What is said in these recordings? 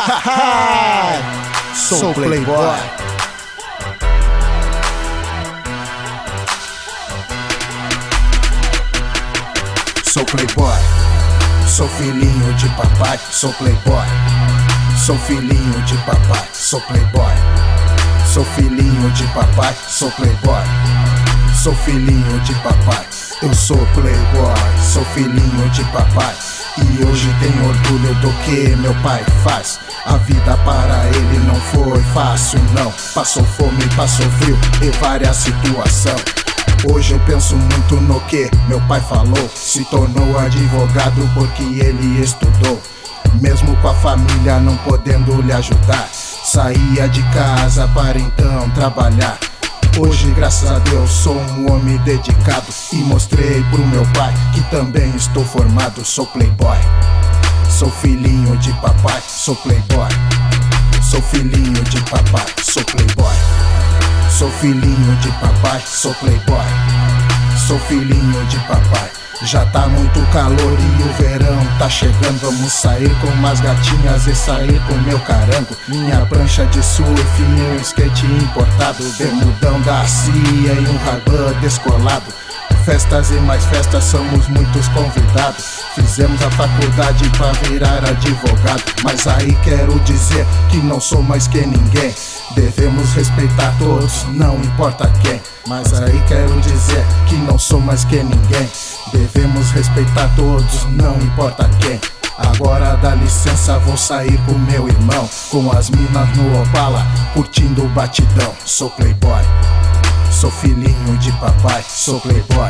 Sou playboy. Sou playboy. Sou filhinho de papai. Sou playboy. Sou filhinho de papai. Sou playboy. Sou filhinho de papai. Sou playboy. Sou filhinho de papai. Eu sou playboy. Sou filhinho de papai. E hoje tenho orgulho do que meu pai faz. A vida para ele não foi fácil não. Passou fome, passou frio e várias situações. Hoje eu penso muito no que meu pai falou. Se tornou advogado porque ele estudou. Mesmo com a família não podendo lhe ajudar, saía de casa para então trabalhar. Hoje, graças a Deus, sou um homem dedicado e mostrei pro meu pai que também estou formado. Sou playboy. Sou filhinho de papai. Sou playboy. Sou filhinho de papai. Sou playboy. Sou filhinho de papai. Sou playboy. Sou filhinho de papai. Já tá muito calor e o verão tá chegando. Vamos sair com umas gatinhas e sair com meu carango. Minha prancha de surf e um skate importado, bermudão da CIA e um Ray-Ban descolado. Festas e mais festas, somos muitos convidados. Fizemos a faculdade pra virar advogado. Mas aí quero dizer que não sou mais que ninguém. Devemos respeitar todos, não importa quem. Mas aí quero dizer que não sou mais que ninguém. Devemos respeitar todos, não importa quem. Agora dá licença, vou sair com meu irmão, com as minas no Opala, curtindo o batidão. Sou playboy. Sou filhinho de papai. Sou playboy.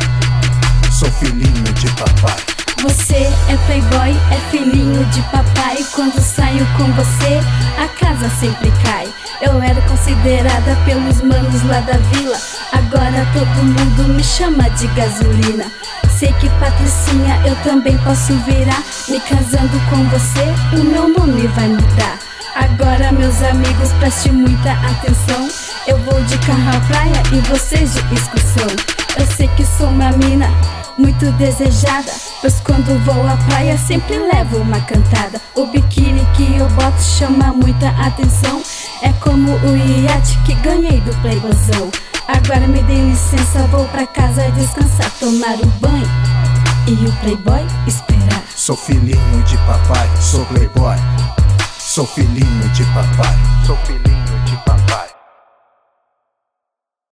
Sou filhinho de papai. Você é playboy, é filhinho de papai. Quando saio com você, a casa sempre cai. Eu era considerada pelos manos lá da vila. Agora todo mundo me chama de gasolina. Sei que patricinha eu também posso virar. Me casando com você, o meu nome vai mudar. Agora meus amigos, preste muita atenção. Eu vou de carro à praia e vocês de excursão. Eu sei que sou uma mina muito desejada, pois quando vou à praia sempre levo uma cantada. O biquíni que eu boto chama muita atenção. É como o iate que ganhei do playboyzão. Agora me dê licença, vou pra casa descansar, tomar um banho e o playboy esperar. Sou filhinho de papai. Sou playboy. Sou filhinho de papai. Sou filhinho